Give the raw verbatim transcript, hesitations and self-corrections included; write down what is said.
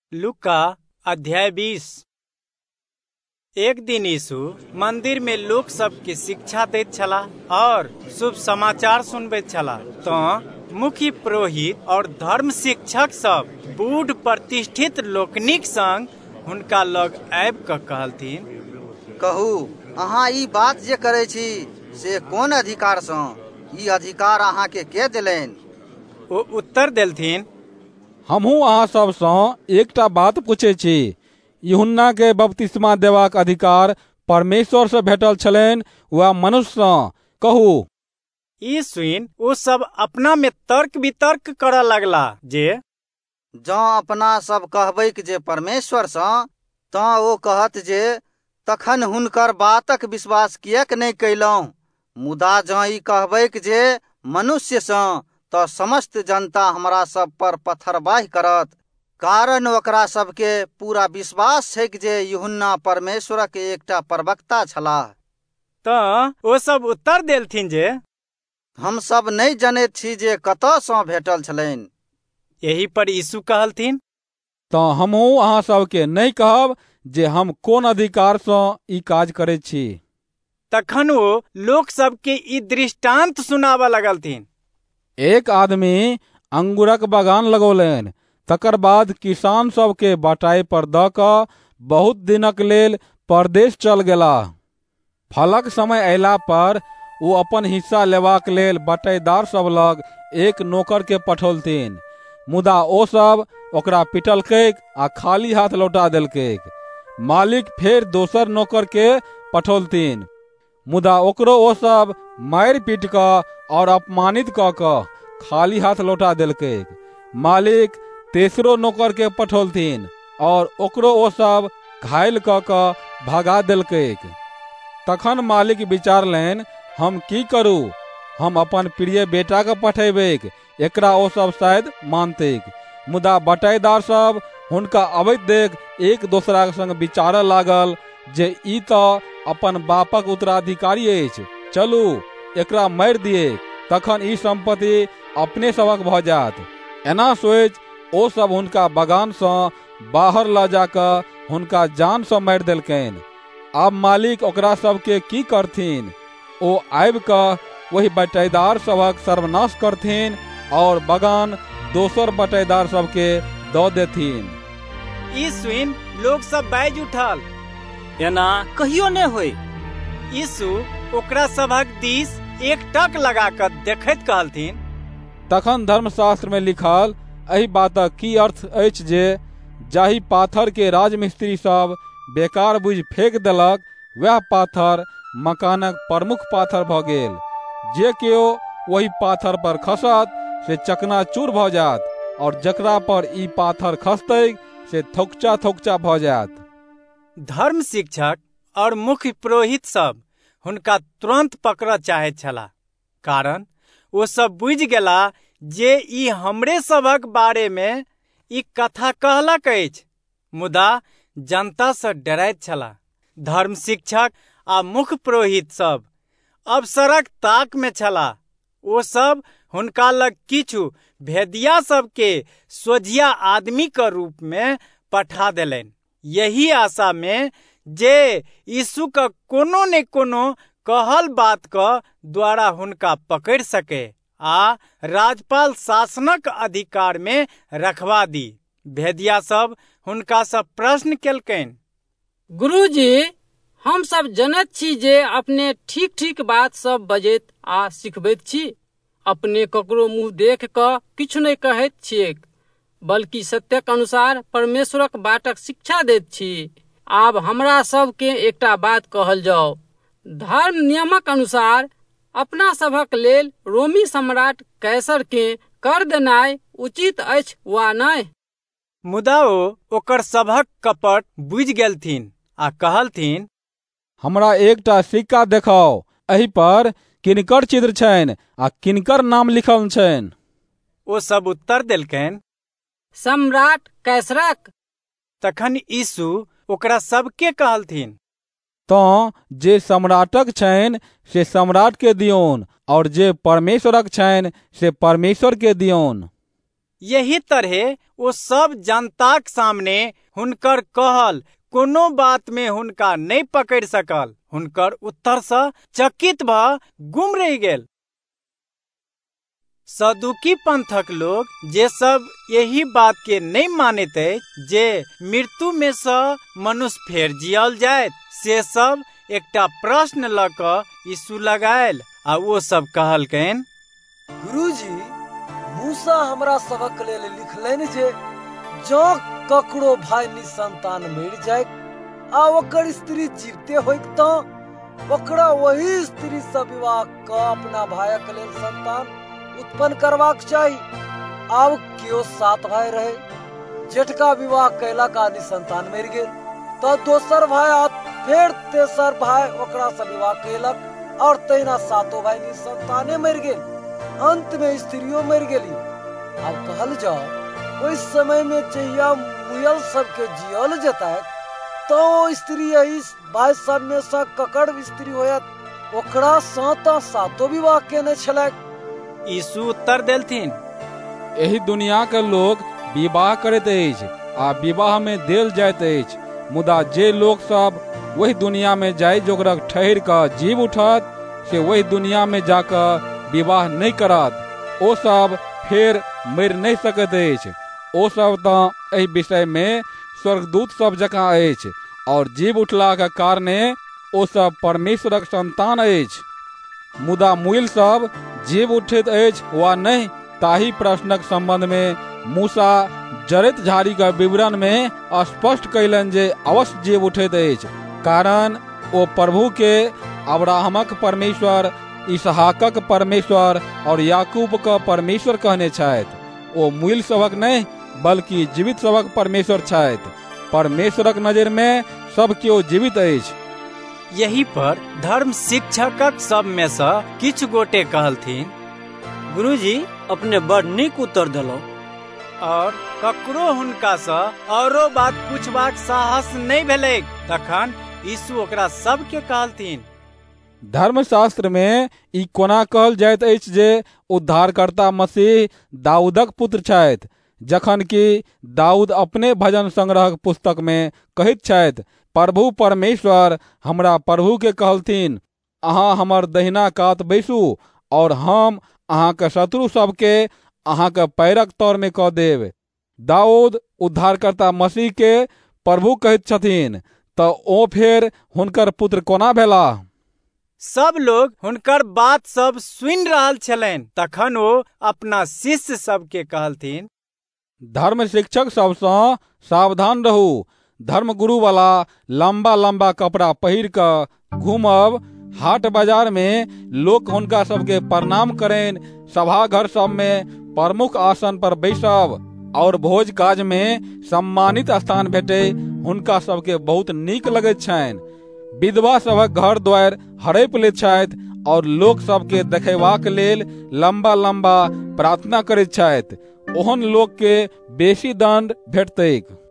लूका अध्याय बीस। एक दिन यीशु मंदिर में लोक सबके शिक्षा दैत छलाह और शुभ समाचार सुनबैत छलाह। तो मुख्य पुरोहित और धर्म शिक्षक सब बूढ़ प्रतिष्ठित लोकनिक संग हुनका लग आबि कऽ कहलथिन, कहू, अहाँ ई बात जे करै छी से कोन अधिकार सँ? ई अधिकार अहाँ के के देलनि? ओ उत्तर देलथिन, हमहूँ अहाँ सबसँ एकटा बात पूछै छी। यूहन्ना के बपतिस्मा देबाक अधिकार परमेश्वर से भेटल छलनि वा मनुष्य सँ? कहू। ई सुनि ओ सब अपना में तर्क वितर्क करऽ लगला जे जँ अपना सब कहबैक जे परमेश्वर सँ, तऽ ओ कहत जे तखन हुनकर बातक विश्वास किएक नहि कयलहुँ? मुदा जँ ई कहबैक जे मनुष्य सँ, तऽ समस्त जनता हमरा सब पर पत्थरबाही करत, कारण ओकरा सबके पूरा विश्वास छै जे यूहन्ना परमेश्वरक एकटा प्रवक्ता छलाह। तऽ ओ सब उत्तर देलथिन जे हम सब नहि जनैत छी जे कतऽ सँ भेटल छलनि। यही पर यीशु कहलथिन, तऽ हमहूँ अहाँ सबके नहि कहब जे हम कोन अधिकार सँ ई काज करैत छी। तखन ओ लोक सबके ई दृष्टांत सुनाबऽ लगलथिन। एक आदमी अंगूरक बगान लगौलनि, तकर बाद किसान सबके बटाई पर दऽ कऽ बहुत दिनक लेल परदेश चल गेलाह। फलक समय अयला पर ओ अपन हिस्सा लेबाक लेल बटाईदार सब लग एक नौकर के पठौलथिन, मुदा ओ सब ओकरा पिटलकैक आ खाली हाथ लौटा देलकैक। मालिक फेर दोसर नौकर के पठौलथिन, मुदा ओकरो ओ सब मारि पीट कऽ और अपमानित कऽ कऽ खाली हाथ लौटा देलकैक। मालिक तेसरो नौकर के पठौलथिन और ओकरो ओ सब घायल कऽ कऽ भगा देलकैक। तखन मालिक विचारलनि, हम की करू? हम अपन प्रिय बेटा के पठेबैक, एकरा ओ सब शायद मानतैक। मुदा बटाईदार सब हुनका अबैत देख एक दोसरा संग विचारऽ लागल जे ई तऽ अपन बापक उत्तराधिकारी अछि, चलू एकरा मारि दियै, तखन ई संपत्ति अपने सभक भऽ जायत। एना सोचि ओ सब हुनका बगान सँ बाहर लऽ जाकऽ हुनका जान सँ मारि देलकनि। आब मालिक ओकरा सबके की करथिन? ओ आबि कऽ वही बटाईदार सभक सर्वनाश करथिन और बगान दोसर बटाईदार सबके दऽ देथिन। ई सुनि लोग सब बाजि उठल, एना कहियो नहि होय। यीशु ओकरा सभक दिस एकटक लगा कऽ देखैत कहलथिन, तखन धर्मशास्त्र में लिखल एहि बातक की अर्थ अछि जे जाहि पाथर के राजमिस्त्री सब बेकार बुझि फेंक देलक, वएह पाथर मकानक प्रमुख पाथर भऽ गेल। जे केओ वही पाथर पर खसत से चकनाचूर भऽ जात, और जकरा पर ई पाथर खसतै से थोकचा थोकचा भऽ जात। धर्म शिक्षक और मुख्य पुरोहित सब हुनका तुरंत पकड़ऽ चाहैत छलाह, कारण ओ सब बुझि गेला जे ई हमरे सभक बारे में ई कथा कहलक अछि। मुदा जनता सँ डरैत छलाह। धर्म शिक्षक आ मुख्य पुरोहित सब अवसरक ताक में छलाह। ओ सब हुनका लग किछु भेदिया सबके सोझिया आदमी के रूप में पठा देलनि, यही आशा में जे यीशु का कोनो ने कोनो कहल बात का द्वारा हुनका पकड़ सके आ राजपाल शासनक अधिकार में रखवा दी। भेदिया सब हुनका सब प्रश्न केलकनि, गुरुजी, हम सब जनैत छी जे अपने ठीक ठीक बात सब बजैत आ सिखबैत छी। अपने ककरो मुँह देख कऽ किछु नहि कहैत छियैक, बल्कि सत्यक अनुसार परमेश्वरक बातक शिक्षा दैत छी। आब हमरा सबके एकटा बात कहल जाओ, धर्म नियमक अनुसार अपना सभक लेल रोमी सम्राट कैसर के कर देनाइ उचित अछि वा नहि? मुदा ओ ओकर सभक कपट बुझि गेलथिन आ कहलथिन, हमरा एकटा सिक्का देखाओ, एहि पर किनकर चित्र छनि आ किनकर नाम लिखल छनि? ओ सब उत्तर देलकनि, सम्राट कैसरक। तखन यीशु ओकरा सबके कहलथिन, तऽ जे सम्राटक छनि से सम्राट के दियौन, और जे परमेश्वरक छनि से परमेश्वर के दियौन। यही तरह ओ सब जनताक सामने हुनकर कहल कोनो बात में हुनका नहीं पकड़ सकल। हुनकर उत्तर से चकित भ गुम रहि गेल। सदुकी पंथक लोग जे सब यही बात के नहीं मानते जे मृत्यु में से मनुष्य फेर जियल जाए, से सब एकटा प्रश्न ल क यीशु लगायल आ वो सब कहलकैन, गुरुजी, मूसा हमरा सबक लेल लिखलनि जे जँ ककरो भाई निसंतान मरि जाए आ ओकर स्त्री जीवते होइक तऽ ओकरा वही स्त्री से विवाह क अपना भाइक लेल संतान उत्पन्न करबाक चाही। आब केओ सात भाई रहे, जेठका विवाह कयलक आ निसंतान मरि गेल, तऽ दोसर भाई आ फेर तेसर भाई ओकरा से विवाह कयलक और तहिना सातो भाई निसंताने मरि गेल। अंत में स्त्रियों मरि गेली। अब कहल जाओ ओहि समय में जहिया मुयल सबके जियल जतैक तो ओ स्त्री यही भाई सब में से ककड़ स्त्री होयत ओकरा सात सातो विवाह केने छलैक। यीशु उत्तर देलथिन, एही दुनिया के लोग विवाह करैत अछि आ विवाह में देल जाइत अछि, मुदा जे लोग सब वही दुनिया में जाय जोगरक ठहर कऽ जीव उठत से वही दुनिया में जाकर विवाह नहीं करत। ओ सब फेर मरि नहीं सकैत अछि। ओ सब तऽ एहि विषय में स्वर्गदूत सब जकाँ अछि और जीव उठला के कारणे ओ सब परमेश्वरक संतान अछि। मुदा मुइल सब जीव उठैत अछि वा नहीं, ताही प्रश्नक संबंध में मूसा जरैत झाड़ी के विवरण में स्पष्ट कयलनि जे अवश्य जीव उठैत अछि, कारण ओ प्रभु के अब्राहमक परमेश्वर, इसहाकक परमेश्वर और याकूब का परमेश्वर कहने छथि। ओ मुइल सबक नहीं बल्कि जीवित सबक परमेश्वर छथि। परमेश्वरक नजर में सब केओ जीवित अछि। यही पर धर्म शिक्षकक सब में से किछु गोटे कहलथिन, गुरुजी, अपने बड़ नीक उत्तर देलौ। और ककरो हुनका से औरो बात पूछबाक साहस नहीं भेलै। तखन यीशु ओकरा सब के कहलथिन, धर्मशास्त्र में ई कोना कहल जाइत अछि जे उद्धारकर्ता मसीह दाऊदक पुत्र छथि, जखन कि दाऊद अपने भजन संग्रहक पुस्तक में कहैत छथि, प्रभु परमेश्वर हमरा प्रभु के कहलथिन, अहाँ हमर दहिना कात बैसू और हम अहाँ के शत्रु सबके अहाँ के पैरक तौर में कऽ देब। दाऊद उद्धारकर्ता मसीह के प्रभु कहैत छथिन, तऽ ओ फेर हुनकर पुत्र कोना भेला? सब लोग हुनकर बात सब सुनि रहल छलनि। तखन ओ अपना शिष्य सबके कहलथिन, धर्म शिक्षक सबसँ सावधान रहू। धर्म गुरु वाला लंबा लंबा कपड़ा पहिर कऽ घूमब, हाट बाजार में लोक हुनका सबके प्रणाम करेन, सभा घर सब में प्रमुख आसन पर बैसब और भोज काज में सम्मानित स्थान भेटे हुनका सबके बहुत नीक लगैत छनि। विधवा सबक घर द्वार हड़पि लैत छथि और लोक सबके देखेबाक लेल लंबा लंबा प्रार्थना करैत छथि। ओहन लोक के बेसी दंड भेटतैक।